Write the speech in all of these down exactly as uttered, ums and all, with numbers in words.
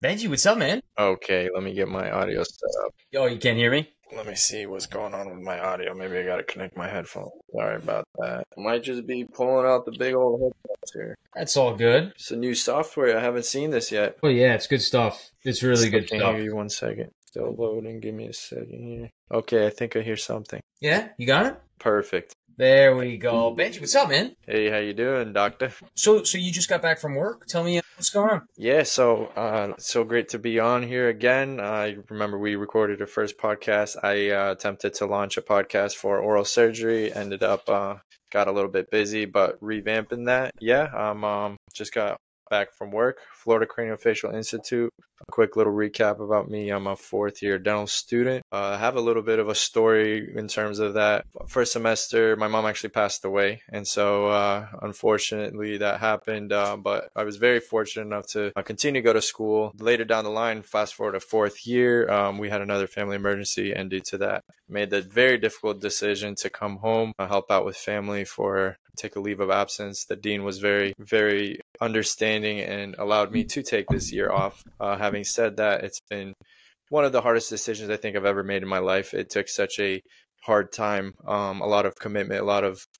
Benji, what's up, man? Okay, let me get my audio set up. Oh, you can't hear me? Let me see what's going on with my audio. Maybe I gotta connect my headphones. Sorry about that. Might just be pulling out the big old headphones here. That's all good. It's a new software. I haven't seen this yet. Oh, yeah, it's good stuff. It's really Still good can't stuff. hear you one second. Still loading. Give me a second here. Okay, I think I hear something. Yeah, you got it? Perfect. There we go. Benji, what's up, man? Hey, how you doing, doctor? So, so you just got back from work? Tell me uh, what's going on. Yeah, so uh, so great to be on here again. I remember we recorded our first podcast. I uh, attempted to launch a podcast for oral surgery. Ended up uh, got a little bit busy, but revamping that. Yeah, um, um, just got back from work. Florida Craniofacial Institute. A quick little recap about me. I'm a fourth year dental student. Uh, I have a little bit of a story in terms of that. First semester, my mom actually passed away. And so, uh, unfortunately, that happened. Uh, but I was very fortunate enough to uh, continue to go to school. Later down the line, fast forward to fourth year, um, we had another family emergency. And due to that, made the very difficult decision to come home, uh, help out with family for take a leave of absence. The dean was very, very understanding and allowed me to take this year off. Uh, having said that, it's been one of the hardest decisions I think I've ever made in my life. It took such a hard time, um, a lot of commitment, a lot of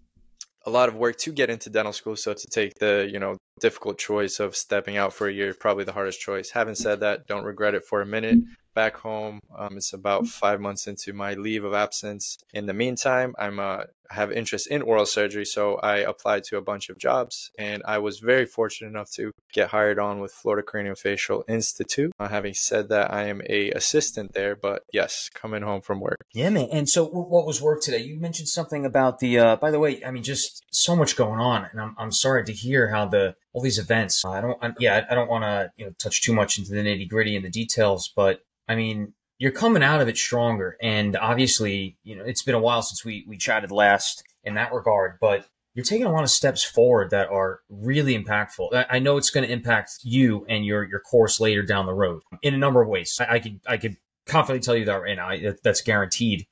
a lot of work to get into dental school. So to take the, you know, difficult choice of stepping out for a year, probably the hardest choice. Having said that, don't regret it for a minute. Back home, um, it's about five months into my leave of absence. In the meantime, I'm uh, have interest in oral surgery, so I applied to a bunch of jobs, and I was very fortunate enough to get hired on with Florida Craniofacial Institute. Uh, having said that, I am a assistant there, but yes, coming home from work. Yeah, man. And so, w- what was work today? You mentioned something about the. Uh, by the way, I mean, just so much going on, and I'm I'm sorry to hear how the all these events. I don't. I, yeah, I don't want to you know touch too much into the nitty gritty and the details, but I mean, you're coming out of it stronger. And obviously, you know, it's been a while since we, we chatted last in that regard, but you're taking a lot of steps forward that are really impactful. I, I know it's going to impact you and your, your course later down the road in a number of ways. I, I could, I could confidently tell you that right now. I, that's guaranteed.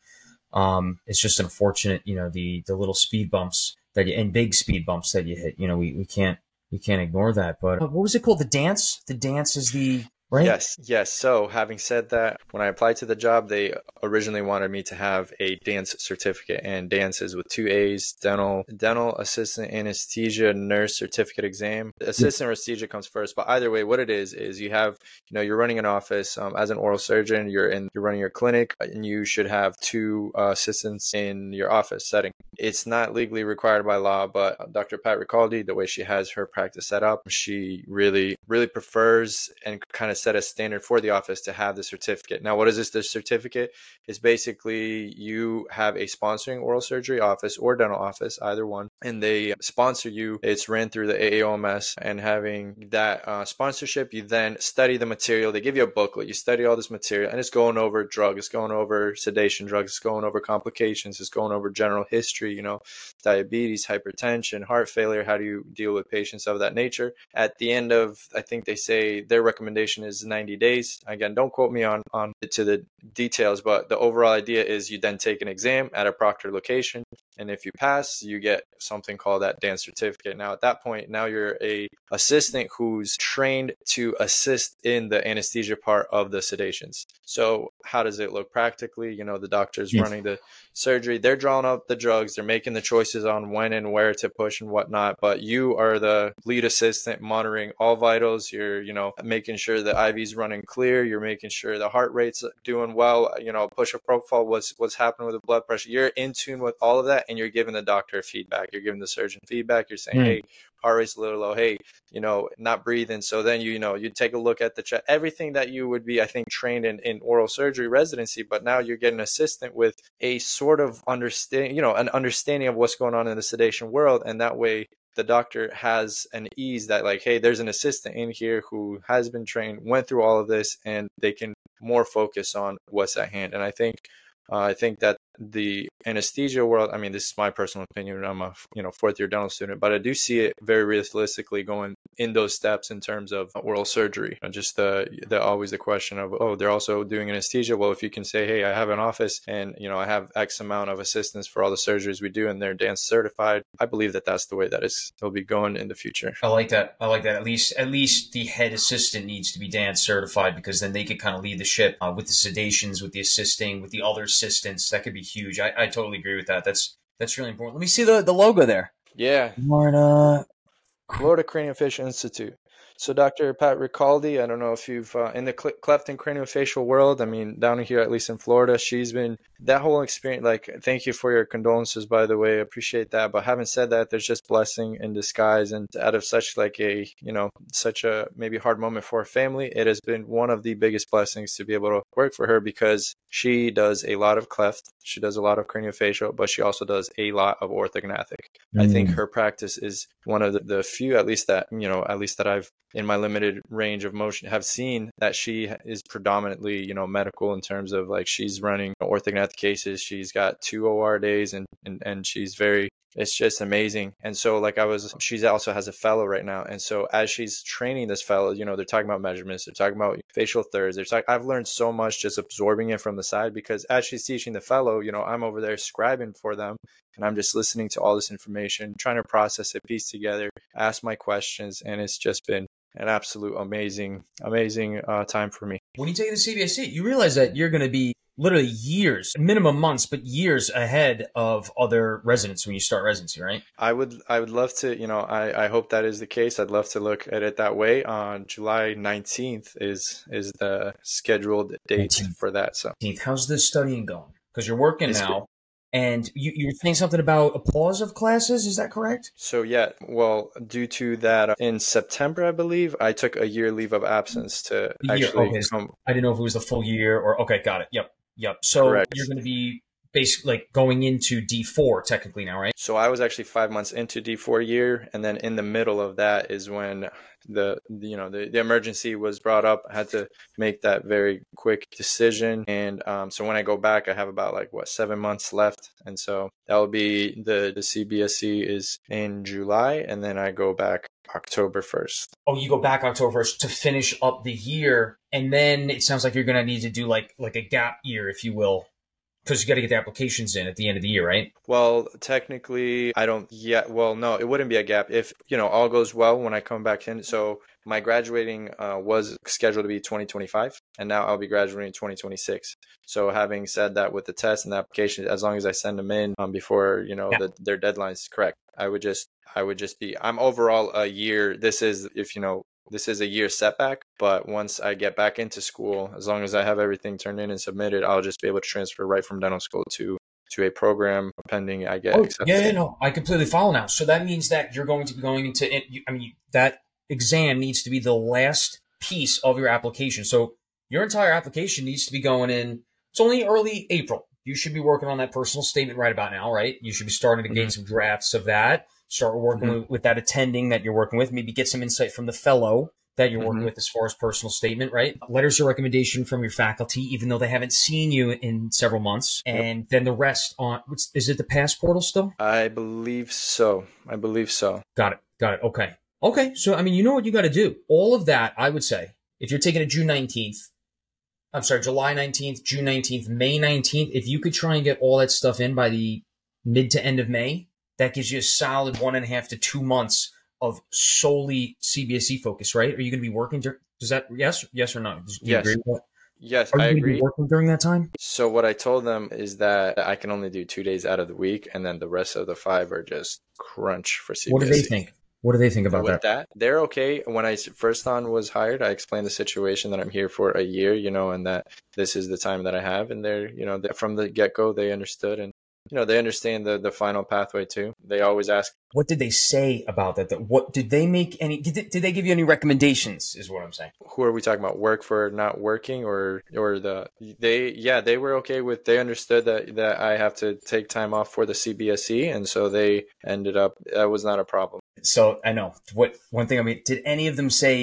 Um, it's just unfortunate, you know, the, the little speed bumps that you, and big speed bumps that you hit, you know, we, we can't, we can't ignore that. But uh, what was it called? The dance? The dance is the, right? Yes, yes. So having said that, when I applied to the job, they originally wanted me to have a dance certificate, and dance is with two A's, dental, dental assistant anesthesia nurse certificate exam. Assistant anesthesia comes first, but either way, what it is, is you have, you know, you're running an office um, as an oral surgeon, you're in, you're running your clinic, and you should have two uh, assistants in your office setting. It's not legally required by law, but Doctor Pat Ricaldi, the way she has her practice set up, she really, really prefers and kind of set a standard for the office to have the certificate. Now, what is this? The certificate is basically you have a sponsoring oral surgery office or dental office, either one, and they sponsor you. It's ran through the A A O M S, and having that uh, sponsorship, you then study the material. They give you a booklet. You study all this material, and it's going over drugs, it's going over sedation drugs, it's going over complications, it's going over general history, you know, diabetes, hypertension, heart failure. How do you deal with patients of that nature? At the end of, I think they say their recommendation is ninety days. Again, don't quote me on, on to the details, but the overall idea is you then take an exam at a proctor location. And if you pass, you get something called that dance certificate. Now, at that point, now you're a assistant who's trained to assist in the anesthesia part of the sedations. So how does it look practically? You know, the doctor's Yes. running the surgery. They're drawing up the drugs. They're making the choices on when and where to push and whatnot. But you are the lead assistant monitoring all vitals. You're, you know, making sure the I V's running clear. You're making sure the heart rate's doing well. You know, push a profile, what's, what's happening with the blood pressure. You're in tune with all of that, and you're giving the doctor feedback. You're giving the surgeon feedback. You're saying, Mm. hey, heart rate's a little low. Hey, you know, not breathing. So then, you, you know, you take a look at the chest, everything that you would be, I think, trained in, in oral surgery residency, but now you're getting an assistant with a sort of understand, you know, an understanding of what's going on in the sedation world. And that way the doctor has an ease that like, hey, there's an assistant in here who has been trained, went through all of this, and they can more focus on what's at hand. And I think, uh, I think that the anesthesia world, I mean, this is my personal opinion. I'm a you know fourth year dental student, but I do see it very realistically going in those steps in terms of oral surgery. Just the the always the question of, oh, they're also doing anesthesia. Well, if you can say, hey, I have an office and you know I have X amount of assistants for all the surgeries we do, and they're dance certified, I believe that that's the way that is they'll be going in the future. I like that. I like that. At least, at least the head assistant needs to be dance certified, because then they could kind of lead the ship uh, with the sedations, with the assisting, with the other assistants. That could be huge. I, I totally agree with that. That's that's really important. Let me see the, the logo there. Yeah. Florida. Florida Craniofacial Institute. So Doctor Pat Ricaldi, I don't know if you've, uh, in the cleft and craniofacial world, I mean, down here, at least in Florida, she's been, that whole experience, like, thank you for your condolences, by the way, I appreciate that. But having said that, there's just blessing in disguise. And out of such like a, you know, such a maybe hard moment for her family, it has been one of the biggest blessings to be able to work for her, because she does a lot of cleft, she does a lot of craniofacial, but she also does a lot of orthognathic. Mm. I think her practice is one of the, the few, at least that, you know, at least that I've, in my limited range of motion, have seen that she is predominantly, you know, medical in terms of like she's running orthognathic cases. She's got two O R days and, and, and she's very, it's just amazing. And so like I was, she's also has a fellow right now. And so as she's training this fellow, you know, they're talking about measurements, they're talking about facial thirds. They're talking, I've learned so much just absorbing it from the side, because as she's teaching the fellow, you know, I'm over there scribing for them and I'm just listening to all this information, trying to process it, piece together, ask my questions. And it's just been an absolute amazing, amazing uh, time for me. When you take the C B S E, you realize that you're going to be literally years, minimum months, but years ahead of other residents when you start residency, right? I would, I would love to, you know, I, I hope that is the case. I'd love to look at it that way. On July nineteenth is, is the scheduled date nineteenth for that. So how's this studying going? Because you're working it's now. Good. And you, you were saying something about a pause of classes, is that correct? So yeah, well, due to that, in September, I believe, I took a year leave of absence to actually okay. come. I didn't know if it was the full year or, okay, got it. Yep, yep. So correct. You're going to be basically like going into D four technically now, right? So I was actually five months into D four year. And then in the middle of that is when the, you know, the, the emergency was brought up. I had to make that very quick decision. And um, so when I go back, I have about like, what, seven months left. And so that will be the, the C B S E is in July. And then I go back October first. Oh, you go back October first to finish up the year. And then it sounds like you're going to need to do like, like a gap year, if you will. Because you got to get the applications in at the end of the year, right? Well, technically, I don't yet. Well, no, it wouldn't be a gap if, you know, all goes well when I come back in. So my graduating uh, was scheduled to be twenty twenty-five, and now I'll be graduating in twenty twenty-six. So having said that, with the test and the application, as long as I send them in um, before, you know, yeah. the, their deadline is correct, I would just, I would just be, I'm overall a year. This is, if you know, this is a year setback, but once I get back into school, as long as I have everything turned in and submitted, I'll just be able to transfer right from dental school to to a program pending I get oh, accepted. Yeah, yeah, no, I completely follow now. So that means that you're going to be going into, I mean, that exam needs to be the last piece of your application. So your entire application needs to be going in, it's only early April. You should be working on that personal statement right about now, right? You should be starting to gain mm-hmm. some drafts of that. Start working mm-hmm. with, with that attending that you're working with. Maybe get some insight from the fellow that you're working mm-hmm. with as far as personal statement, right? Letters of recommendation from your faculty, even though they haven't seen you in several months. And yep. then the rest on, what's, is it the pass portal still? I believe so. I believe so. Got it. Got it. Okay. Okay. So, I mean, you know what you got to do. All of that, I would say, if you're taking it June nineteenth, I'm sorry, July nineteenth, June nineteenth, May nineteenth, if you could try and get all that stuff in by the mid to end of May, that gives you a solid one and a half to two months of solely C B S E focus, right? Are you going to be working? Dur- does that yes, yes or no? Do you yes. agree with that? Yes, Are you I going agree. To be working during that time? So what I told them is that I can only do two days out of the week, and then the rest of the five are just crunch for C B S E. What do they think? What do they think about With that? that? They're okay. When I first on was hired, I explained the situation that I'm here for a year, you know, and that this is the time that I have, and they're, you know, from the get go, they understood and. You know, they understand the, the final pathway too. They always ask. What did they say about that? What did they make any, did they, did they give you any recommendations is what I'm saying? Who are we talking about? Work for not working or, or the, they, yeah, they were okay with, they understood that, that I have to take time off for the C B S E. And so they ended up, that was not a problem. So I know what, one thing, I mean, did any of them say,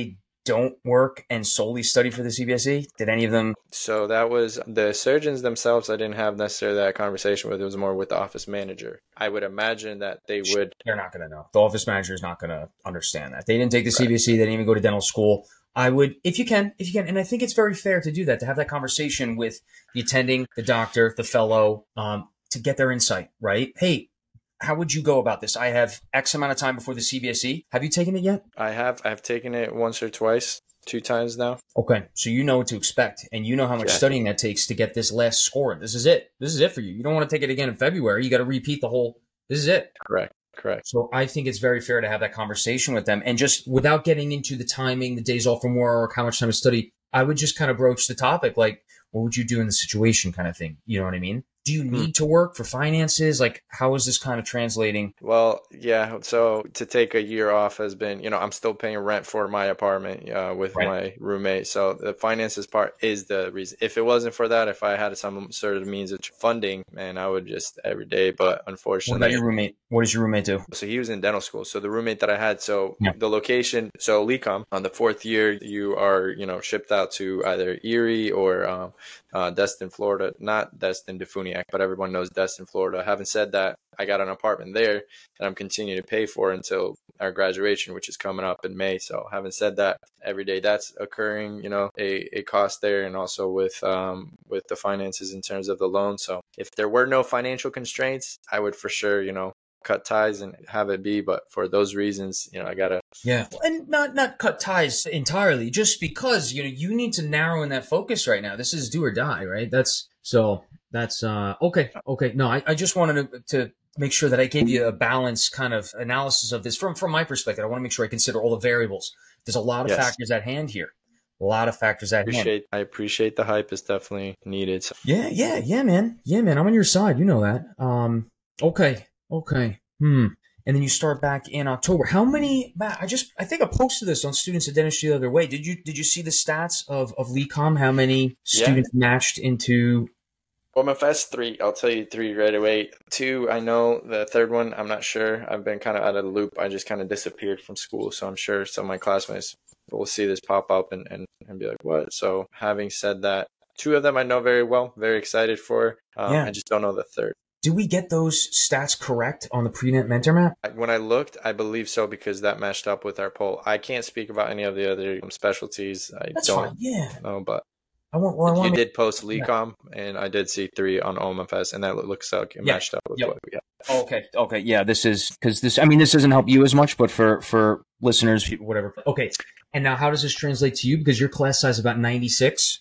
don't work and solely study for the C B S E? Did any of them? So that was the surgeons themselves. I didn't have necessarily that conversation with. It was more with the office manager. I would imagine that they would. They're not going to know. The office manager is not going to understand that. They didn't take the C B S E. They didn't even go to dental school. I would, if you can, if you can, and I think it's very fair to do that, to have that conversation with the attending, the doctor, the fellow, um, to get their insight, right? Hey, how would you go about this? I have X amount of time before the C B S E. Have you taken it yet? I have. I've taken it once or twice, two times now. Okay. So you know what to expect, and you know how much yeah. studying that takes to get this last score. This is it. This is it for you. You don't want to take it again in February. You got to repeat the whole, this is it. Correct. Correct. So I think it's very fair to have that conversation with them. And just without getting into the timing, the days off from work, how much time to study, I would just kind of broach the topic like, what would you do in the situation kind of thing? You know what I mean? Do you need to work for finances? Like, how is this kind of translating? Well, yeah. So to take a year off has been, you know, I'm still paying rent for my apartment uh, with right. my roommate. So the finances part is the reason. If it wasn't for that, if I had some sort of means of funding, man, I would just every day. But unfortunately. What about your roommate? What does your roommate do? So he was in dental school. So the roommate that I had, so yeah. the location, so LECOM, on the fourth year, you are, you know, shipped out to either Erie or um, uh, Destin, Florida. Not Destin, Defuniak, but everyone knows Destin, Florida. Having said that, I got an apartment there that I'm continuing to pay for until our graduation, which is coming up in May. So having said that, every day that's occurring, you know, a, a cost there, and also with um with the finances in terms of the loan. So if there were no financial constraints, I would for sure, you know, cut ties and have it be. But for those reasons, you know, I gotta yeah, and not not cut ties entirely, just because you know you need to narrow in that focus right now. This is do or die, right? That's so that's uh okay, okay. No, I, I just wanted to, to make sure that I gave you a balanced kind of analysis of this from from my perspective. I want to make sure I consider all the variables. There's a lot of yes. factors at hand here. A lot of factors at appreciate, hand. I appreciate the hype. It's definitely needed. So. Yeah, yeah, yeah, man. Yeah, man. I'm on your side. You know that. Um. Okay. Okay. Hmm. And then you start back in October. How many? Matt, I just I think I posted this on Students of Dentistry the other way. Did you Did you see the stats of of LECOM? How many students yeah. matched into? O M F S, three. I'll tell you three right away. Two, I know. The third one, I'm not sure. I've been kind of out of the loop. I just kind of disappeared from school. So I'm sure some of my classmates will see this pop up and, and, and be like, what? So having said that, two of them I know very well, very excited for. Um, yeah. I just don't know the third. Did we get those stats correct on the pre-net mentor map? When I looked, I believe so, because that matched up with our poll. I can't speak about any of the other specialties. I That's don't fine. Yeah. know, but I want, well, I want you did post LECOM, yeah. and I did see three on O M F S, and that looks like it yeah. matched up with yep. what we got. Oh, okay. Okay. Yeah. This is because this, I mean, this doesn't help you as much, but for, for listeners, people, whatever. Okay. And now how does this translate to you? Because your class size is about ninety-six.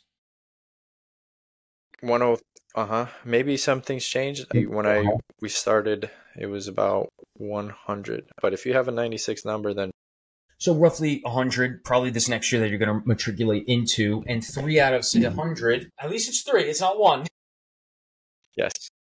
one oh, uh-huh. Maybe something's changed. When I we started, it was about one hundred. But if you have a ninety-six number, then so roughly one hundred, probably this next year that you're going to matriculate into, and three out of one hundred, at least it's three, it's not one. Yes.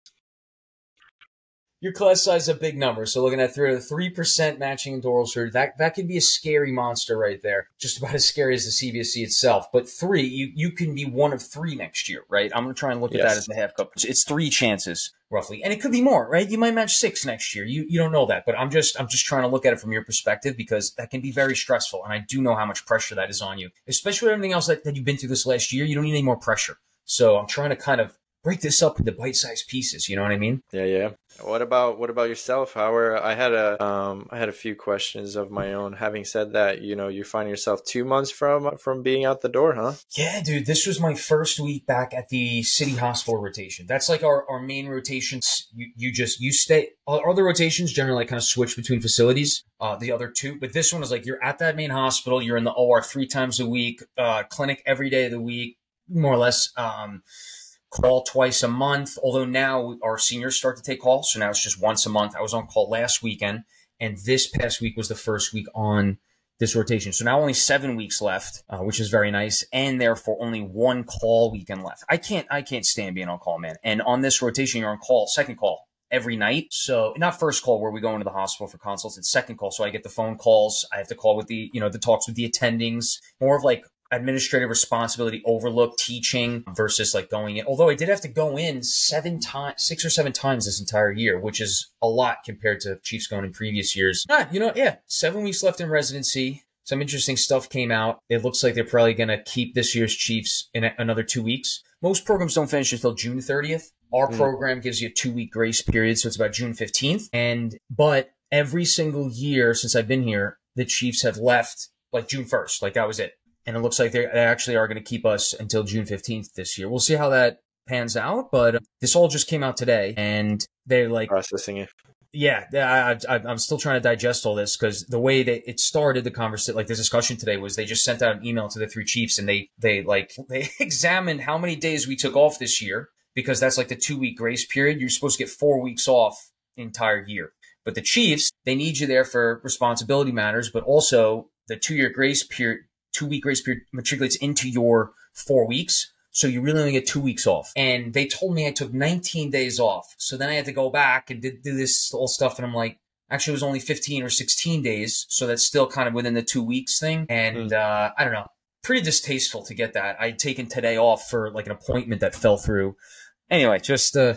Your class size is a big number, so looking at three percent matching into oral surgery, that, that can be a scary monster right there. Just about as scary as the C B S E itself. But three, you, you can be one of three next year, right? I'm going to try and look yes. at that as the half cup. It's three chances, roughly. And it could be more, right? You might match six next year. You you don't know that. But I'm just I'm just trying to look at it from your perspective, because that can be very stressful. And I do know how much pressure that is on you. Especially with everything else that, that you've been through this last year. You don't need any more pressure. So I'm trying to kind of break this up into bite-sized pieces. You know what I mean? Yeah, yeah. What about what about yourself? How are I had a um I had a few questions of my own. Having said that, you know, you find yourself two months from from being out the door, huh? Yeah, dude. This was my first week back at the city hospital rotation. That's like our, our main rotations. You you just you stay. Our other rotations generally like kind of switch between facilities. Uh, the other two, but this one is like you're at that main hospital. You're in the O R three times a week. Uh, clinic every day of the week, more or less. Um. Call twice a month, although now our seniors start to take calls, so now it's just once a month. I was on call last weekend, and this past week was the first week on this rotation. So now only seven weeks left, uh, which is very nice, and therefore only one call weekend left. I can't, I can't stand being on call, man. And on this rotation, you're on call, second call every night. So not first call where we go into the hospital for consults, it's second call. So I get the phone calls. I have to call with the, you know, the talks with the attendings, more of like administrative responsibility, overlook, teaching versus like going in. Although I did have to go in seven times, six or seven times this entire year, which is a lot compared to Chiefs going in previous years. Ah, you know, yeah, seven weeks left in residency, some interesting stuff came out. It looks like they're probably going to keep this year's Chiefs in a, another two weeks. Most programs don't finish until June thirtieth. Our mm. program gives you a two-week grace period, so it's about June fifteenth. And but every single year since I've been here, the Chiefs have left like June first. Like that was it. And it looks like they actually are going to keep us until June fifteenth this year. We'll see how that pans out, but this all just came out today, and they're like processing it. Yeah, I, I, I'm still trying to digest all this because the way that it started, the conversation, like the discussion today, was they just sent out an email to the three chiefs, and they they like they examined how many days we took off this year, because that's like the two week grace period. You're supposed to get four weeks off the entire year, but the Chiefs, they need you there for responsibility matters, but also the two year grace period, two week grace period matriculates into your four weeks. So you really only get two weeks off. And they told me I took nineteen days off. So then I had to go back and did, do this whole stuff. And I'm like, actually, it was only fifteen or sixteen days. So that's still kind of within the two weeks thing. And uh, I don't know, pretty distasteful to get that. I'd taken today off for like an appointment that fell through. Anyway, just uh,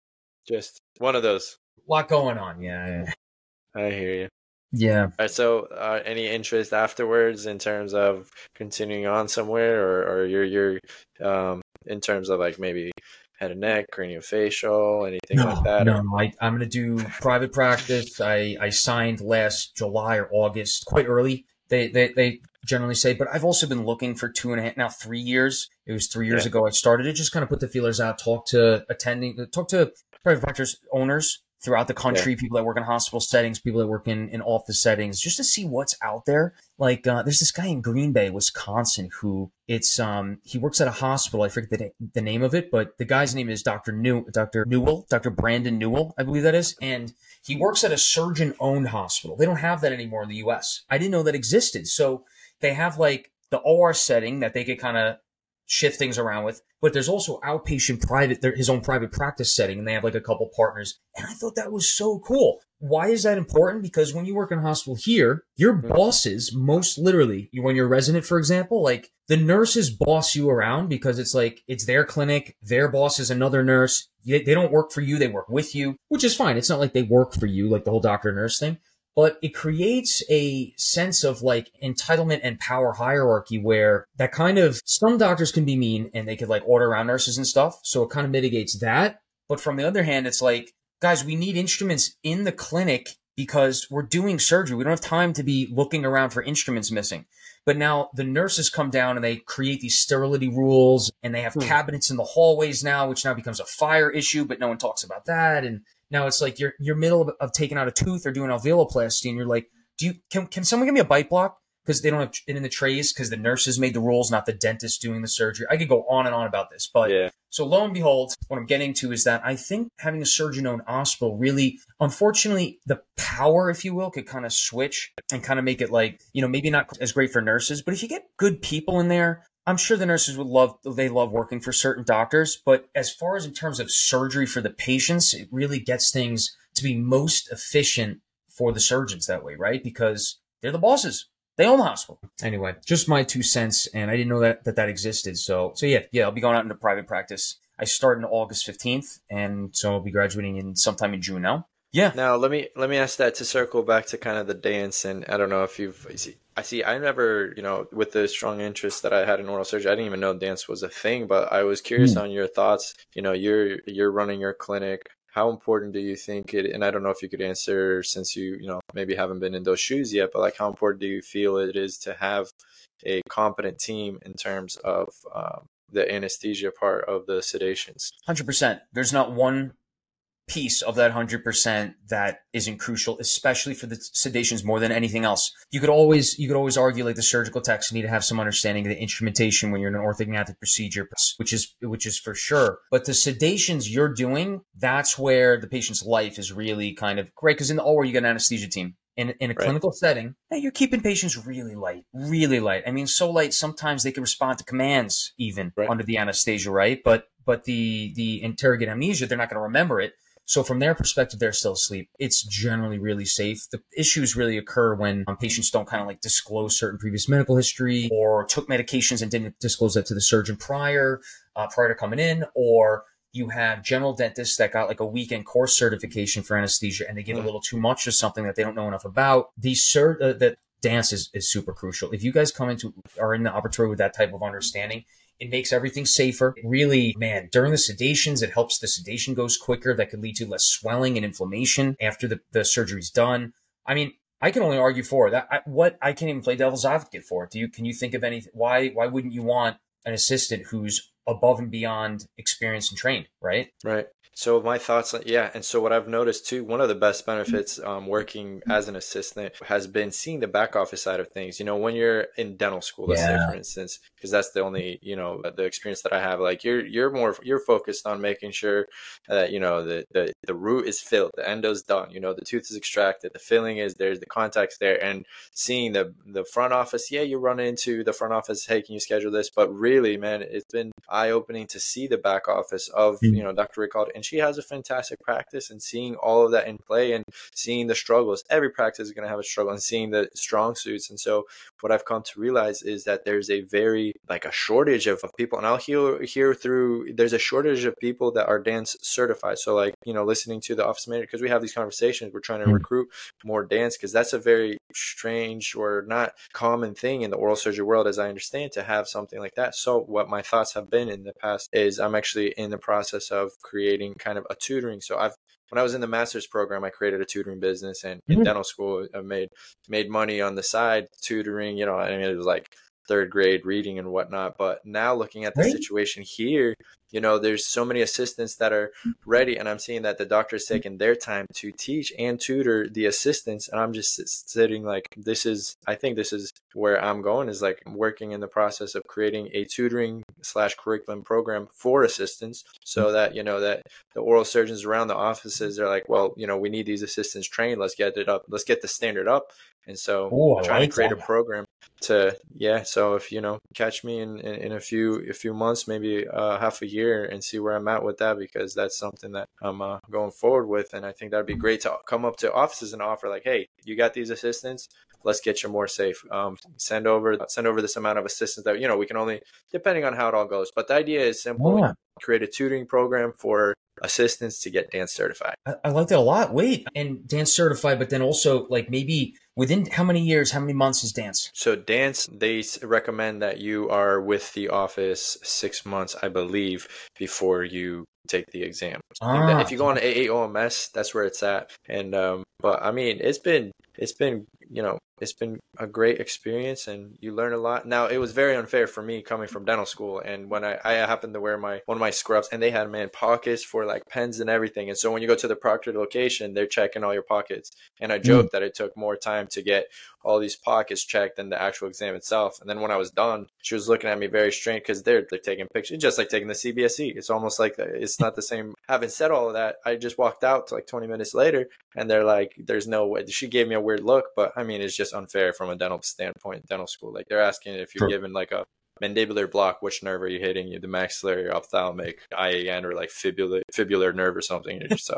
just one of those. A lot going on. Yeah. I hear you. Yeah. All right, so uh, any interest afterwards in terms of continuing on somewhere, or, or you're, you're um, in terms of like maybe head and neck, craniofacial, anything no, like that? No, or? I, I'm going to do private practice. I, I signed last July or August, quite early. They, they, they generally say, but I've also been looking for two and a half, now three years. It was three years yeah. ago I started it, just kind of put the feelers out, talk to attending, talk to private practice owners throughout the country, yeah. people that work in hospital settings, people that work in, in office settings, just to see what's out there. Like, uh, there's this guy in Green Bay, Wisconsin, who it's, um, he works at a hospital. I forget the, the name of it, but the guy's name is Doctor New, Doctor Newell, Doctor Brandon Newell, I believe that is. And he works at a surgeon owned hospital. They don't have that anymore in the U S. I didn't know that existed. So they have like the O R setting that they could kind of shift things around with, but there's also outpatient private, his own private practice setting, and they have like a couple partners. And I thought that was so cool. Why is that important? Because when you work in a hospital here, your bosses, most literally, when you're a resident, for example, like the nurses boss you around because it's like, it's their clinic, their boss is another nurse. They don't work for you. They work with you, which is fine. It's not like they work for you, like the whole doctor nurse thing. But it creates a sense of like entitlement and power hierarchy where that kind of, some doctors can be mean and they could like order around nurses and stuff. So it kind of mitigates that. But from the other hand, it's like, guys, we need instruments in the clinic because we're doing surgery. We don't have time to be looking around for instruments missing. But now the nurses come down and they create these sterility rules, and they have hmm. cabinets in the hallways now, which now becomes a fire issue, but no one talks about that. And now it's like you're you're middle of, of taking out a tooth or doing alveoloplasty, and you're like, do you can can someone give me a bite block? Because they don't have it in the trays because the nurses made the rules, not the dentist doing the surgery. I could go on and on about this. But yeah. So lo and behold, what I'm getting to is that I think having a surgeon-owned hospital really, unfortunately, the power, if you will, could kind of switch and kind of make it like, you know, maybe not as great for nurses, but if you get good people in there, I'm sure the nurses would love, they love working for certain doctors. But as far as in terms of surgery for the patients, it really gets things to be most efficient for the surgeons that way, right? Because they're the bosses. They own the hospital. Anyway, just my two cents, and I didn't know that that, that existed. So, so yeah, yeah, I'll be going out into private practice. I start on August fifteenth, and so I'll be graduating in sometime in June now. Yeah. Now, let me let me ask that to circle back to kind of the dance, and I don't know if you've I see, I see I never, you know, with the strong interest that I had in oral surgery, I didn't even know dance was a thing, but I was curious mm. on your thoughts. You know, you're you're running your clinic. How important do you think it, and I don't know if you could answer since you, you know, maybe haven't been in those shoes yet, but like how important do you feel it is to have a competent team in terms of um, the anesthesia part of the sedations? one hundred percent. There's not one piece of that one hundred percent that isn't crucial, especially for the sedations more than anything else. You could always, you could always argue like the surgical techs need to have some understanding of the instrumentation when you're in an orthognathic procedure, which is, which is for sure. But the sedations you're doing, that's where the patient's life is really kind of great. Cause in the O R, you get an anesthesia team. In, in a right. clinical setting, hey, you're keeping patients really light, really light. I mean, so light, sometimes they can respond to commands even right. under the anesthesia, right? But, but the, the interrogate amnesia, they're not going to remember it. So from their perspective, they're still asleep. It's generally really safe. The issues really occur when um, patients don't kind of like disclose certain previous medical history or took medications and didn't disclose that to the surgeon prior, uh, prior to coming in, or you have general dentists that got like a weekend course certification for anesthesia and they give mm. a little too much of something that they don't know enough about. These cert, uh, that dance is, is super crucial. If you guys come into are in the operatory with that type of understanding, it makes everything safer. It really, man, during the sedations, it helps the sedation goes quicker. That could lead to less swelling and inflammation after the, the surgery's done. I mean, I can only argue for that. I, what I can't even play devil's advocate for. Do you? Can you think of anything? Why? Why wouldn't you want an assistant who's above and beyond experienced and trained? Right. Right. So my thoughts, yeah. And so what I've noticed too, one of the best benefits um, working as an assistant has been seeing the back office side of things. You know, when you're in dental school, let's Yeah. say, for instance, because that's the only, you know, the experience that I have, like you're, you're more, you're focused on making sure that, you know, the, the, the root is filled, the endo's done, you know, the tooth is extracted, the filling is there's the contacts there, and seeing the, the front office. Yeah, you run into the front office, hey, can you schedule this? But really, man, it's been eye opening to see the back office of, Mhm. you know, Doctor Ricardo. And she has a fantastic practice, and seeing all of that in play and seeing the struggles. Every practice is going to have a struggle, and seeing the strong suits. And so what I've come to realize is that there's a very like a shortage of, of people, and I'll hear hear through there's a shortage of people that are dance certified. So like, you know, listening to the office manager, because we have these conversations, we're trying to Mhm. recruit more dance, because that's a very strange or not common thing in the oral surgery world, as I understand, to have something like that. So what my thoughts have been in the past is I'm actually in the process of creating kind of a tutoring. So I've when I was in the master's program, I created a tutoring business, and in Mhm. dental school, I made made money on the side tutoring. You know, I mean, it was like third grade reading and whatnot. But now looking at the Right. situation here, you know, there's so many assistants that are ready, and I'm seeing that the doctor's taking their time to teach and tutor the assistants, and I'm just sit- sitting like, this is, I think this is where I'm going, is like I'm working in the process of creating a tutoring slash curriculum program for assistants, so that, you know, that the oral surgeons around the offices are like, well, you know, we need these assistants trained. Let's get it up. Let's get the standard up. And so Oh, I trying like to create that. a program to, yeah. So if, you know, catch me in, in, in a few, a few months, maybe uh, half a year, and see where I'm at with that, because that's something that I'm uh, going forward with. And I think that'd be great to come up to offices and offer like, hey, you got these assistants, let's get you more safe. Um, send over, send over this amount of assistants that, you know, we can only, depending on how it all goes. But the idea is simple. Yeah. Create a tutoring program for assistants to get dance certified. I, I like that a lot. Wait, and dance certified, but then also like maybe within how many years, how many months is dance? So dance, they s- recommend that you are with the office six months, I believe, before you take the exam. I think that Ah, if you go on A A O M S, that's where it's at. And um, but I mean, it's been it's been you know it's been a great experience, and you learn a lot. Now, it was very unfair for me coming from dental school, and when I, I happened to wear my one of my scrubs, and they had, man, pockets for like pens and everything. And so when you go to the proctored location, they're checking all your pockets. And I mm, joked that it took more time to get all these pockets checked than the actual exam itself. And then when I was done, she was looking at me very strange, because they're they're taking pictures, just like taking the C B S E. It's almost like it's not the same. Having said all of that, I just walked out to like twenty minutes later, and they're like, "There's no way." She gave me a weird look, but I mean, it's just unfair from a dental standpoint. Dental school, like they're asking if you're true. given like a mandibular block, which nerve are you hitting? You the maxillary, ophthalmic, I A N, or like fibular fibular nerve or something. You're just so.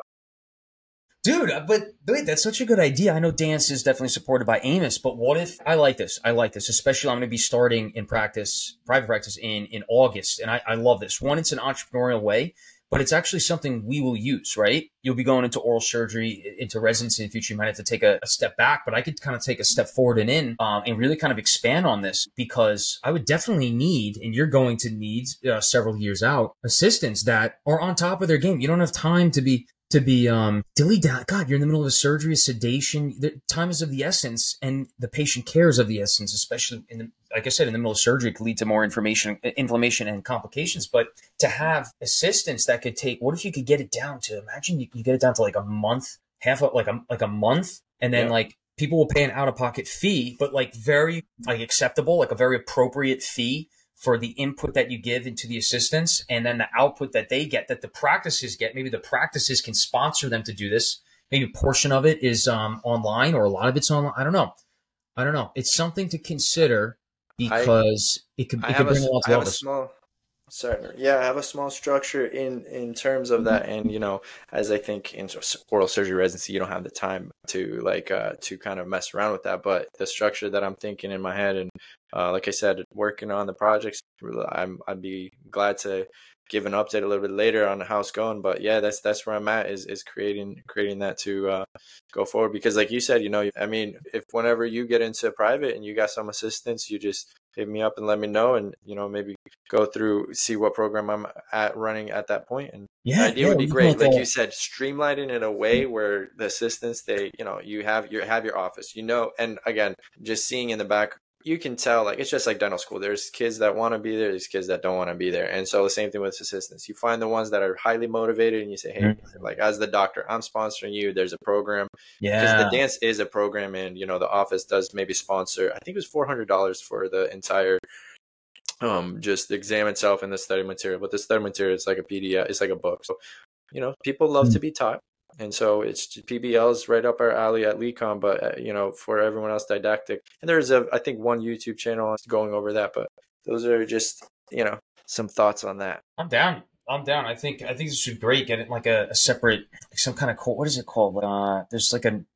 Dude, uh, but wait, that's such a good idea. I know dance is definitely supported by Amos, but what if I like this? I like this, especially I'm going to be starting in practice, private practice in, in August. And I, I love this. One, it's an entrepreneurial way, but it's actually something we will use, right? You'll be going into oral surgery, into residency in the future. You might have to take a, a step back, but I could kind of take a step forward and in um, and really kind of expand on this, because I would definitely need, and you're going to need uh, several years out, assistants that are on top of their game. You don't have time to be to be um dilly dally. God, you're in the middle of a surgery, a sedation. The time is of the essence, and the patient care is of the essence, especially in the, like I said, in the middle of surgery, it could lead to more information, inflammation and complications. But to have assistants that could take, what if you could get it down to, imagine you, you get it down to like a month, half of like a like a month, and then Yeah. like people will pay an out of pocket fee, but like very like acceptable, like a very appropriate fee for the input that you give into the assistants, and then the output that they get, that the practices get. Maybe the practices can sponsor them to do this. Maybe a portion of it is um, online, or a lot of it's online. I don't know. I don't know. It's something to consider, because I, it could I it have could bring a, a lot I to have a others. small, sorry, yeah, I have a small structure in in terms of that, and you know, as I think in oral surgery residency, you don't have the time to like uh to kind of mess around with that. But the structure that I'm thinking in my head, and uh, like I said, working on the projects. I'm, I'd be glad to give an update a little bit later on how it's going. But yeah, that's that's where I'm at, is is creating creating that to uh, go forward. Because like you said, you know, I mean, if whenever you get into private and you got some assistance, you just hit me up and let me know, and you know, maybe go through, see what program I'm at running at that point. And Yeah, the idea yeah, would be we great. can Like like, you said, streamline it in a way where the assistants, they, you know, you have your have your office, you know, and again, just seeing in the back, you can tell, like, it's just like dental school. There's kids that want to be there, there's kids that don't want to be there. And so the same thing with assistants. You find the ones that are highly motivated and you say, hey, mm-hmm. like, as the doctor, I'm sponsoring you. There's a program. Yeah. Because the dance is a program, and, you know, the office does maybe sponsor, I think it was four hundred dollars for the entire um just the exam itself and the study material. But the study material is like a P D F, it's like a book. So, you know, people love mm-hmm. to be taught. And so it's P B L's right up our alley at LeCom, but uh, you know, for everyone else, didactic. And there's a, I think, one YouTube channel going over that. But those are just, you know, some thoughts on that. I'm down. I'm down. I think I think this would be great. Get it like a, a separate, like some kind of co- what is it called? Uh, there's like a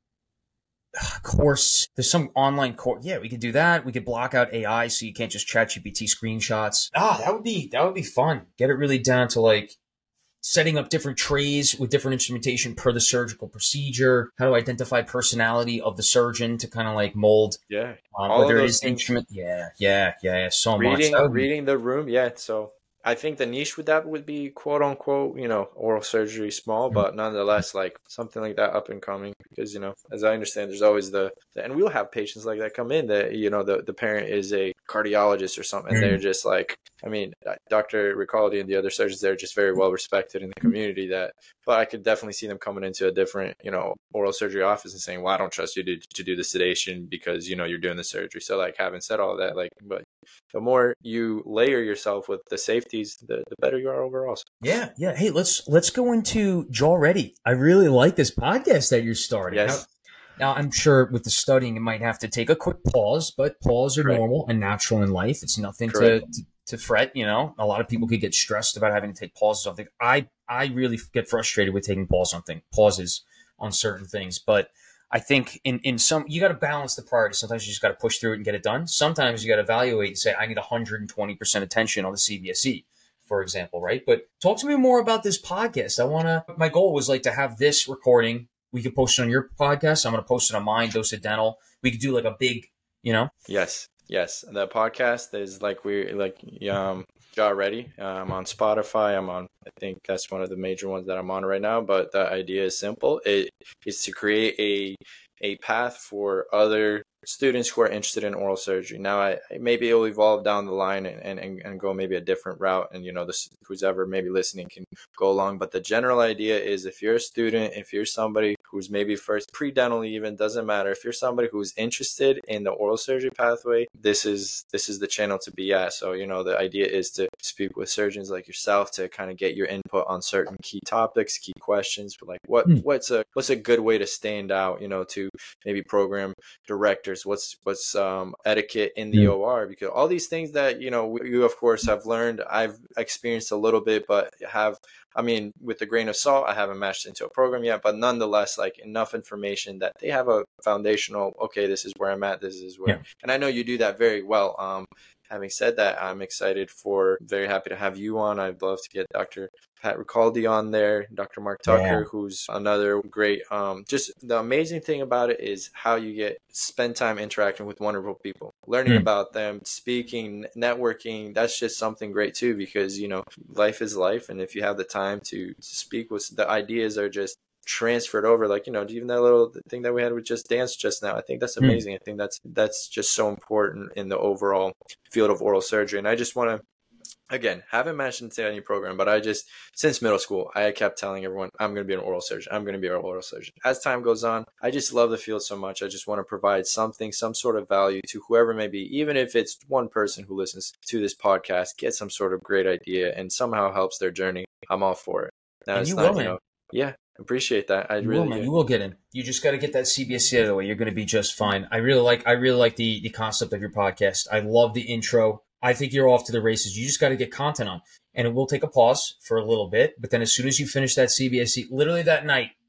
uh, course. There's some online course. Yeah, we could do that. We could block out A I so you can't just chat G P T screenshots. Ah, that would be that would be fun. Get it really down to like setting up different trays with different instrumentation per the surgical procedure, how to identify personality of the surgeon to kind of like mold. Yeah. Um, All whether of it those is things. instrument. Yeah, yeah, yeah, yeah so Reading, much. That would be- reading the room. Yeah. So I think the niche with that would be quote unquote, you know, oral surgery small, Mm. but nonetheless, like something like that up and coming. Because, you know, as I understand, there's always the, the and we'll have patients like that come in that, you know, the, the parent is a cardiologist or something. And Mm. they're just like, I mean, Doctor Ricaldi and the other surgeons, they're just very well respected in the community. That, but I could definitely see them coming into a different, you know, oral surgery office and saying, well, I don't trust you to, to do the sedation because, you know, you're doing the surgery. So like, having said all that, like, but the more you layer yourself with the safeties, the, the better you are overall. Yeah, yeah. Hey, let's let's go into Jaw Ready. I really like this podcast that you're starting. Yes. Now, now I'm sure with the studying, it might have to take a quick pause, but pause are Correct. normal and natural in life. It's nothing to, Correct. to to fret. You know, a lot of people could get stressed about having to take pauses on things. I I really get frustrated with taking pause on thing pauses on certain things, but I think in, in some, you got to balance the priority. Sometimes you just got to push through it and get it done. Sometimes you got to evaluate and say, I need one hundred twenty percent attention on the C B S E, for example, right? But talk to me more about this podcast. I want to, my goal was like to have this recording. We could post it on your podcast. I'm going to post it on mine, Dose of Dental. We could do like a big, you know? Yes. Yes. The podcast is like we like um got ready. I'm on Spotify. I'm on, I think that's one of the major ones that I'm on right now. But the idea is simple. It is to create a a path for other students who are interested in oral surgery. Now, I maybe it'll evolve down the line and, and, and go maybe a different route. And, you know, this, who's ever maybe listening can go along. But the general idea is if you're a student, if you're somebody who's maybe first pre-dental even, doesn't matter. If you're somebody who's interested in the oral surgery pathway, this is this is the channel to be at. So, you know, the idea is to speak with surgeons like yourself to kind of get your input on certain key topics, key questions, like what Mm. what's a what's a good way to stand out, you know, to maybe program directors, what's what's um, etiquette in the Mm. O R, because all these things that, you know, you of course have learned, I've experienced a little bit, but have, I mean, with a grain of salt, I haven't matched into a program yet, but nonetheless, like enough information that they have a foundational, okay, this is where I'm at, this is where, Yeah. and I know you do that very well. Um, having said that, I'm excited for, very happy to have you on. I'd love to get Doctor Pat Ricaldi on there, Doctor Mark Tucker, Yeah. who's another great, um, just the amazing thing about it is how you get, spend time interacting with wonderful people, learning Mm. about them, speaking, networking. That's just something great too, because, you know, life is life. And if you have the time to, to speak with, the ideas are just transferred over, like, you know, even that little thing that we had with just dance just now. I think that's amazing. Mm. I think that's, that's just so important in the overall field of oral surgery. And I just want to, again, haven't mentioned to any program, but I just, since middle school, I kept telling everyone, I'm going to be an oral surgeon. I'm going to be an oral surgeon. As time goes on, I just love the field so much. I just want to provide something, some sort of value to whoever may be, even if it's one person who listens to this podcast, get some sort of great idea and somehow helps their journey. I'm all for it. Now, And it's you not, will, you know, yeah, appreciate that. I You really will, man. do. You will get in. You just got to get that C B S C out of the way. You're going to be just fine. I really like. I really like the the concept of your podcast. I love the intro. I think you're off to the races. You just got to get content on, and it will take a pause for a little bit. But then, as soon as you finish that C B S C, literally that night,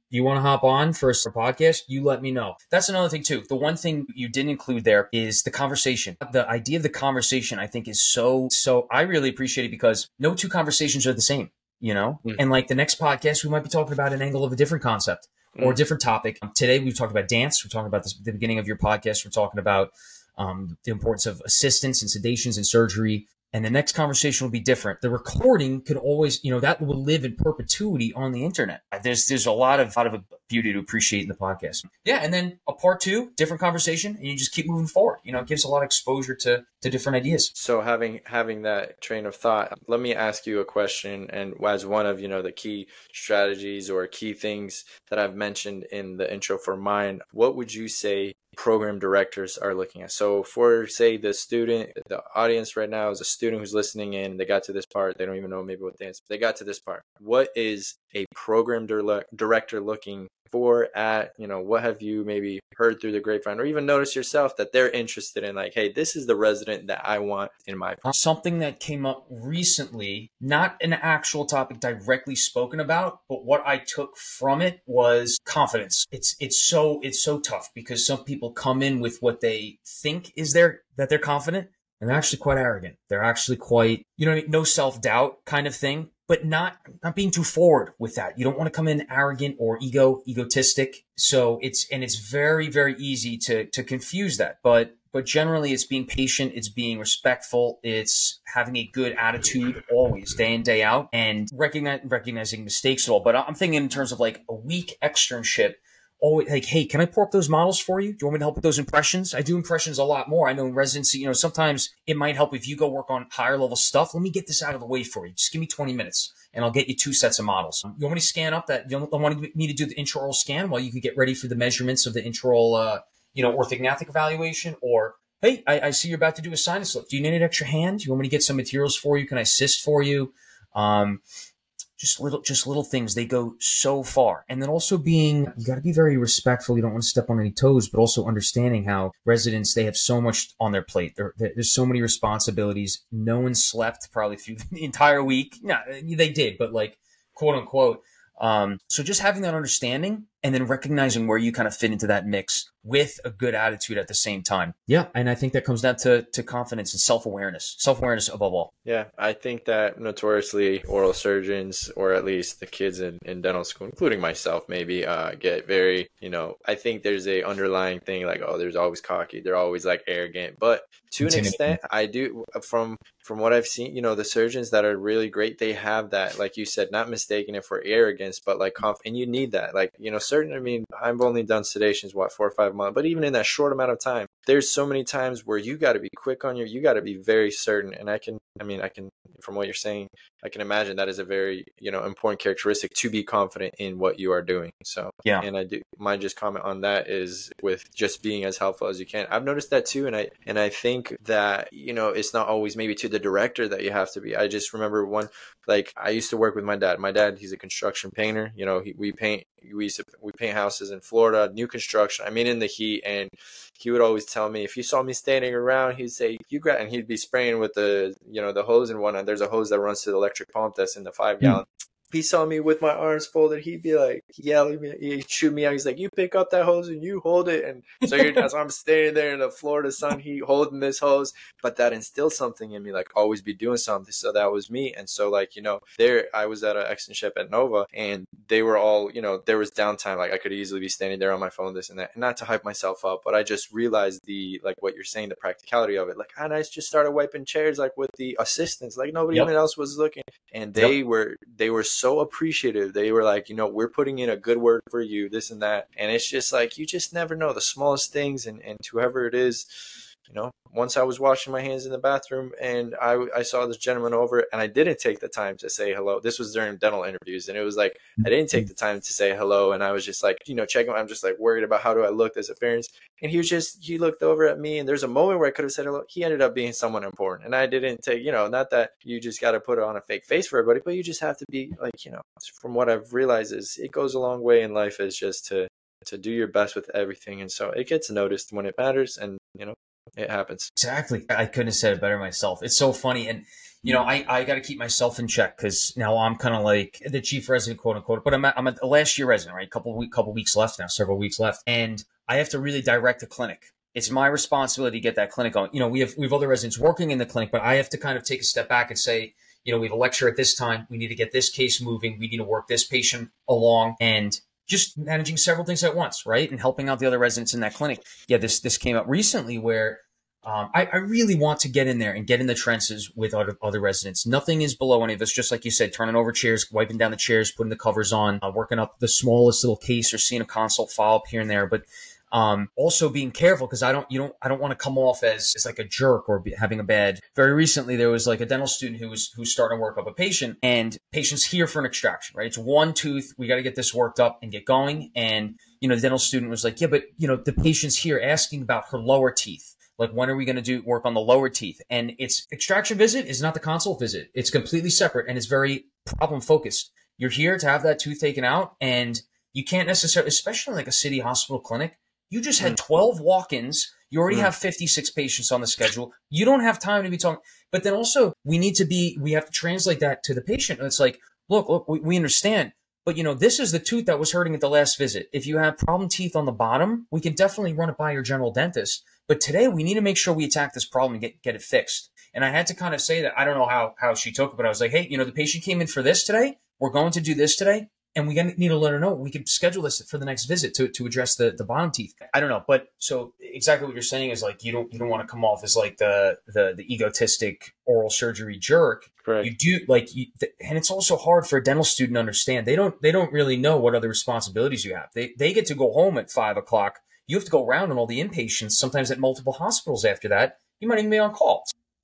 You want to hop on for a podcast? You let me know. That's another thing too. The one thing you didn't include there is the conversation. The idea of the conversation, I think, is so, so I really appreciate it because no two conversations are the same, you know? Mm. And like the next podcast, we might be talking about an angle of a different concept or a different topic. Today, we've talked about dance. We're talking about this, the beginning of your podcast. We're talking about um, the importance of assistance and sedations and surgery. And the next conversation will be different. The recording could always, you know, that will live in perpetuity on the internet. There's there's a lot of lot of beauty to appreciate in the podcast. Yeah, and then a part two, different conversation, and you just keep moving forward. You know, it gives a lot of exposure to to different ideas. So having having that train of thought, let me ask you a question. And as one of, you know, the key strategies or key things that I've mentioned in the intro for mine, what would you say program directors are looking at? So for, say, the student, the audience right now is a student who's listening in, they got to this part, they don't even know maybe what dance, they got to this part. What is a program dir- director looking for at, you know, what have you maybe heard through the grapevine or even noticed yourself that they're interested in, like, hey, this is the resident that I want in my program? Something that came up recently, not an actual topic directly spoken about, but what I took from it was confidence. It's it's so it's so tough because some people come in with what they think is their that they're confident, and they're actually quite arrogant. They're actually quite, you know, no self-doubt kind of thing. But not not being too forward with that. You don't want to come in arrogant or ego egotistic. So it's and it's very very easy to to confuse that. But but generally, it's being patient. It's being respectful. It's having a good attitude always, day in day out, and recognize, recognizing mistakes at all. But I'm thinking in terms of like a week externship. Oh, like, hey, can I pour up those models for you? Do you want me to help with those impressions? I do impressions a lot more. I know in residency, you know, sometimes it might help if you go work on higher level stuff. Let me get this out of the way for you. Just give me twenty minutes and I'll get you two sets of models. You want me to scan up that? You don't want me to do the intraoral scan while you can get ready for the measurements of the intraoral, uh, you know, orthognathic evaluation? Or, hey, I, I see you're about to do a sinus lift. Do you need an extra hand? Do you want me to get some materials for you? Can I assist for you? Um, Just little, just little things. They go so far. And then also being, you got to be very respectful. You don't want to step on any toes, but also understanding how residents, they have so much on their plate. There, there's so many responsibilities. No one slept probably through the entire week. No, they did, but like quote unquote. Um, so just having that understanding and then recognizing where you kind of fit into that mix with a good attitude at the same time. Yeah. And I think that comes down to, to confidence and self-awareness, self-awareness above all. Yeah. I think that notoriously oral surgeons, or at least the kids in, in dental school, including myself, maybe, uh, get very, you know, I think there's a underlying thing like, oh, there's always cocky. They're always like arrogant, but to an extent, I do from, from what I've seen, you know, the surgeons that are really great, they have that, like you said, not mistaking it for arrogance, but like, conf- and you need that, like, you know, certain, I mean, I've only done sedations, what, four or five months, but even in that short amount of time, there's so many times where you got to be quick on your, you got to be very certain. And I can, I mean, I can, from what you're saying, I can imagine that is a very, you know, important characteristic to be confident in what you are doing. So, yeah. And I do, my just comment on that is with just being as helpful as you can. I've noticed that too. And I, and I think that, you know, it's not always maybe to the director that you have to be. I just remember one, like I used to work with my dad. My dad, he's a construction painter. You know, he, we paint, we used to, we paint houses in Florida, new construction. I mean, in the heat. And he would always tell me, if you saw me standing around, he'd say, you grab, and he'd be spraying with the, you know, the hose and whatnot. There's a hose that runs to the electric pump that's in the five gallon. Mm. He saw me with my arms folded, he'd be like yelling at me, he'd shoot me out. He's like, you pick up that hose and you hold it. And so you're, as I'm standing there in the Florida sun, he holding this hose, but that instilled something in me, like always be doing something. So that was me. And so like, you know, there, I was at an externship at Nova and they were all, you know, there was downtime. Like I could easily be standing there on my phone, this and that, and not to hype myself up, but I just realized the, like what you're saying, the practicality of it. Like, and I just started wiping chairs, like with the assistants, like nobody yep. even else was looking. And they yep. were, they were so appreciative. They were like, you know, we're putting in a good word for you, this and that. And it's just like, you just never know the smallest things. And, and to whoever it is, you know, once I was washing my hands in the bathroom and I, I saw this gentleman over and I didn't take the time to say hello. This was during dental interviews. And it was like, I didn't take the time to say hello. And I was just like, you know, checking, I'm just like worried about how do I look, this appearance. And he was just, he looked over at me and there's a moment where I could have said hello. He ended up being someone important. And I didn't take, you know, not that you just got to put on a fake face for everybody, but you just have to be like, you know, from what I've realized is it goes a long way in life is just to, to do your best with everything. And so it gets noticed when it matters and, you know, it happens. Exactly. I couldn't have said it better myself. It's so funny. And you know, I, I got to keep myself in check because now I'm kind of like the chief resident, quote unquote, but I'm a, I'm a last year resident, right? Couple week, couple weeks left now, several weeks left. And I have to really direct the clinic. It's my responsibility to get that clinic going. You know, we have, we have other residents working in the clinic, but I have to kind of take a step back and say, you know, we have a lecture at this time. We need to get this case moving. We need to work this patient along, and just managing several things at once, right? And helping out the other residents in that clinic. Yeah, this this came up recently where um, I, I really want to get in there and get in the trenches with other, other residents. Nothing is below any of us, just like you said, turning over chairs, wiping down the chairs, putting the covers on, uh, working up the smallest little case or seeing a consult follow-up here and there. But Um, also being careful because I don't, you don't, I don't want to come off as, as like a jerk or be, having a bad. Very recently, there was like a dental student who was who's starting to work up a patient, and patient's here for an extraction, right? It's one tooth. We got to get this worked up and get going. And you know, the dental student was like, "Yeah, but you know, the patient's here asking about her lower teeth. Like, when are we going to do work on the lower teeth?" And it's extraction visit is not the consult visit. It's completely separate, and it's very problem focused. You're here to have that tooth taken out, and you can't necessarily, especially like a city hospital clinic. You just had twelve walk-ins. You already mm. have fifty-six patients on the schedule. You don't have time to be talking. But then also we need to be, we have to translate that to the patient. And it's like, look, look, we, we understand. But, you know, this is the tooth that was hurting at the last visit. If you have problem teeth on the bottom, we can definitely run it by your general dentist. But today we need to make sure we attack this problem and get, get it fixed. And I had to kind of say that. I don't know how, how she took it, but I was like, hey, you know, the patient came in for this today. We're going to do this today. And we need to let her know we can schedule this for the next visit to, to address the, the bottom teeth. I don't know. But so exactly what you're saying is like, you don't, you don't want to come off as like the, the, the egotistic oral surgery jerk. Correct. You do like, you, and it's also hard for a dental student to understand. They don't, they don't really know what other responsibilities you have. They, they get to go home at five o'clock. You have to go around on all the inpatients, sometimes at multiple hospitals after that. You might even be on call.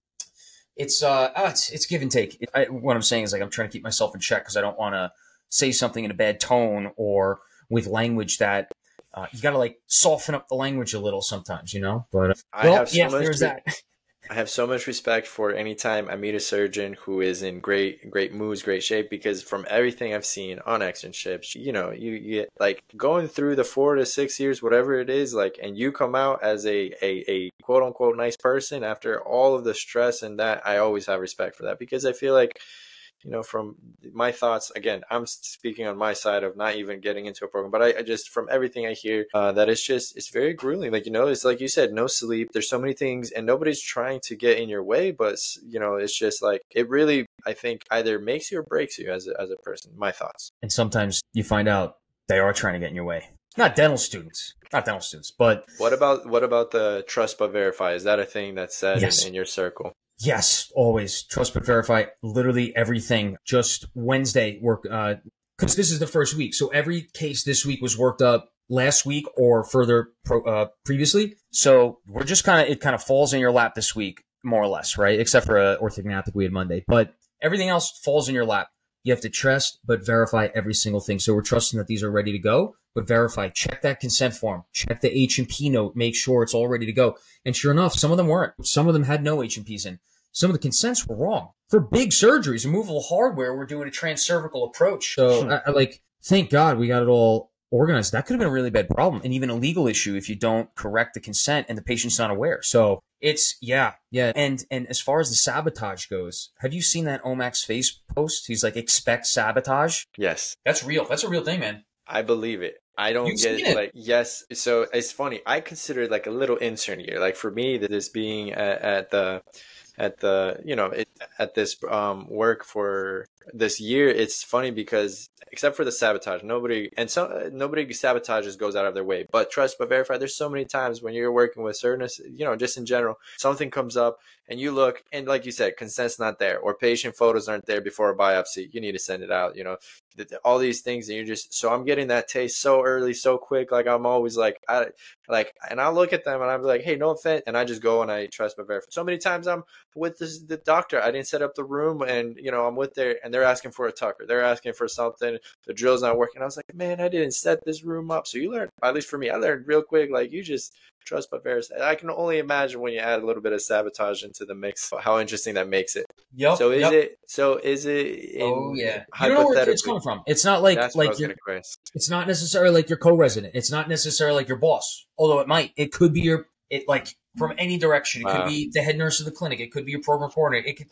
It's, uh, oh, it's, it's give and take. It, I, what I'm saying is like, I'm trying to keep myself in check because I don't want to say something in a bad tone or with language that uh, you got to like soften up the language a little sometimes, you know. But uh, I well, have so yeah, much there's re- that. I have so much respect for any time I meet a surgeon who is in great, great moods, great shape, because from everything I've seen on externships, you know, you, you get like going through the four to six years, whatever it is, like, and you come out as a, a, a quote unquote nice person after all of the stress and that. I always have respect for that because I feel like, you know, from my thoughts, again, I'm speaking on my side of not even getting into a program, but I, I just, from everything I hear, uh, that it's just, it's very grueling. Like, you know, it's like you said, no sleep. There's so many things and nobody's trying to get in your way, but, you know, it's just like, it really, I think, either makes you or breaks you as a, as a person. My thoughts. And sometimes you find out they are trying to get in your way. Not dental students, not dental students, but. What about, what about the trust but verify? Is that a thing that's said yes. in, in your circle? Yes, always trust but verify. Literally everything. Just Wednesday work uh because this is the first week, so every case this week was worked up last week or further pro, uh, previously. So we're just kind of it kind of falls in your lap this week, more or less, right? Except for uh, orthognathic we had Monday, but everything else falls in your lap. You have to trust but verify every single thing. So we're trusting that these are ready to go, but verify. Check that consent form. Check the H and P note. Make sure it's all ready to go. And sure enough, some of them weren't. Some of them had no H and Ps in. Some of the consents were wrong. For big surgeries, removable hardware, we're doing a transcervical approach. So, I, I like, thank God we got it all organized. That could have been a really bad problem and even a legal issue if you don't correct the consent and the patient's not aware. So it's, yeah, yeah. And and as far as the sabotage goes, have you seen that Omax face post? He's like, expect sabotage. Yes. That's real. That's a real thing, man. I believe it. I don't You've get seen it. Like, yes. So it's funny. I consider it like a little intern year. Like for me, this being at, at the, at the, you know, it, at this um, work for this year, it's funny because except for the sabotage, nobody, and so nobody sabotages goes out of their way, but trust but verify. There's so many times when you're working with certain, you know, just in general, something comes up and you look and like you said, consent's not there or patient photos aren't there before a biopsy. You need to send it out, you know, all these things. And you're just, so I'm getting that taste so early, so quick. Like I'm always like, I like, and I'll look at them and I'm like, hey, no offense. And I just go and I trust but verify. So many times I'm with this, the doctor, I didn't set up the room and, you know, I'm with there and they're asking for a tucker. They're asking for something. The drill's not working. I was like, man, I didn't set this room up. So you learn, at least for me, I learned real quick. Like you just trust but verify. I can only imagine when you add a little bit of sabotage into the mix, how interesting that makes it. Yep. So is yep. it, so is it, in, oh yeah. hypothetically, you know where it's coming from. It's not like, That's like, your, it's not necessarily like your co-resident. It's not necessarily like your boss, although it might, it could be your, it like from any direction. It wow. could be the head nurse of the clinic. It could be your program coordinator. It could like,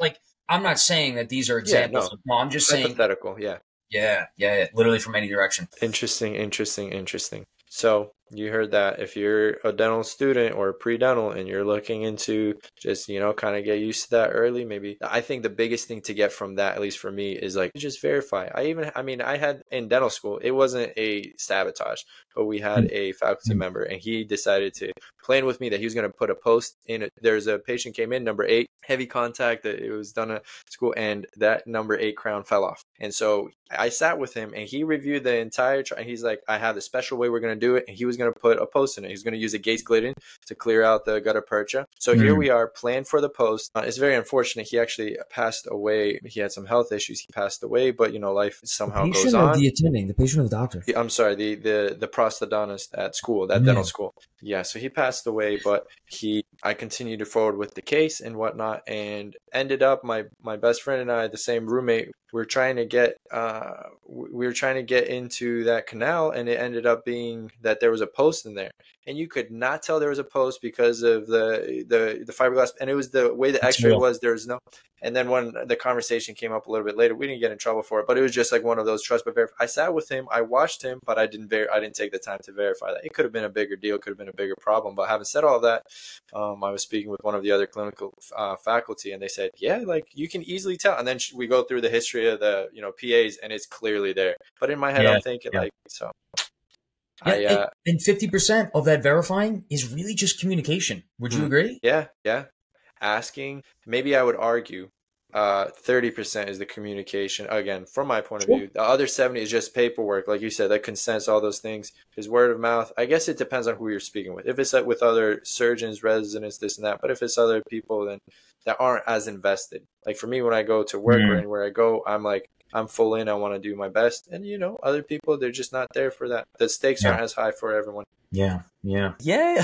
I'm not saying that these are Yeah, examples. no. Of, no, I'm just saying, Hypothetical, yeah. yeah, yeah, yeah, literally from any direction. Interesting, interesting, interesting. So you heard that if you're a dental student or pre-dental and you're looking into just, you know, kind of get used to that early, maybe I think the biggest thing to get from that, at least for me, is like just verify. I even, I mean, I had in dental school, it wasn't a sabotage, but we had a faculty member and he decided to plan with me that he was going to put a post in it. There's a patient came in, number eight, heavy contact, that it was done at school, and that number eight crown fell off. And so I sat with him and he reviewed the entire and he's like, I have the special way we're going to do it. And he was going to put a post in it. He's going to use a Gates Glidden to clear out the gutta percha. So mm. here we are, planned for the post. Uh, it's very unfortunate. He actually passed away. He had some health issues. He passed away, but you know, life somehow the goes on. The attending, the patient or the doctor? I'm sorry, the the the prosthodontist at school, that yeah. dental school. Yeah, so he passed away, but he I continued to forward with the case and whatnot, and ended up my my best friend and I, the same roommate, we're trying to get uh we were trying to get into that canal, and it ended up being that there was a post in there, and you could not tell there was a post because of the the the fiberglass, and it was the way the X-ray was. There was no. And then when the conversation came up a little bit later, we didn't get in trouble for it, but it was just like one of those trust but verify. I sat with him, I watched him, but I didn't ver- I didn't take the time to verify that. It could have been a bigger deal, could have been a bigger problem. But having said all that, um, I was speaking with one of the other clinical uh, faculty, and they said, yeah, like you can easily tell. And then we go through the history of the you know P As, and it's clearly there. But in my head, yeah, I'm thinking yeah. like so. Yeah, I, uh, and fifty percent of that verifying is really just communication. Would you agree? Yeah, yeah. Asking, maybe I would argue uh, thirty percent is the communication. Again, from my point of sure. view, the other seventy is just paperwork. Like you said, that consents, all those things is word of mouth. I guess it depends on who you're speaking with. If it's like with other surgeons, residents, this and that, but if it's other people then that aren't as invested. Like for me, when I go to work mm. or anywhere I go, I'm like, I'm full in. I want to do my best. And, you know, other people, they're just not there for that. The stakes yeah. aren't as high for everyone. Yeah, yeah. Yeah.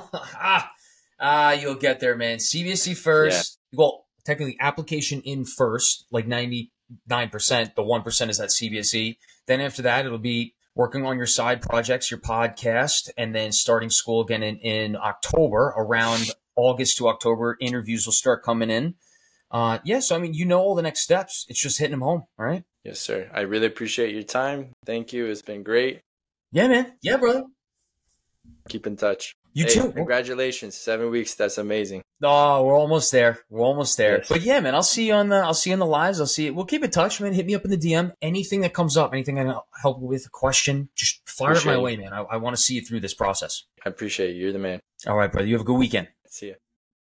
ah, ah, you'll get there, man. C B S E first. Yeah. Well, technically application in first, like ninety-nine percent. The one percent is that C B S E. Then after that, it'll be working on your side projects, your podcast, and then starting school again in, in October. Around August to October, interviews will start coming in. Uh, yeah, so I mean, you know all the next steps. It's just hitting them home, all right? Yes, sir. I really appreciate your time. Thank you. It's been great. Yeah, man. Yeah, brother. Keep in touch. You hey, too. Congratulations. Seven weeks. That's amazing. Oh, we're almost there. We're almost there. Yes. But yeah, man, I'll see you on the, I'll see you on the lives. I'll see you. We'll keep in touch, man. Hit me up in the D M. Anything that comes up, anything I can help with, a question, just fire appreciate it my way, man. I, I want to see you through this process. I appreciate you. You're the man. All right, brother. You have a good weekend. See ya.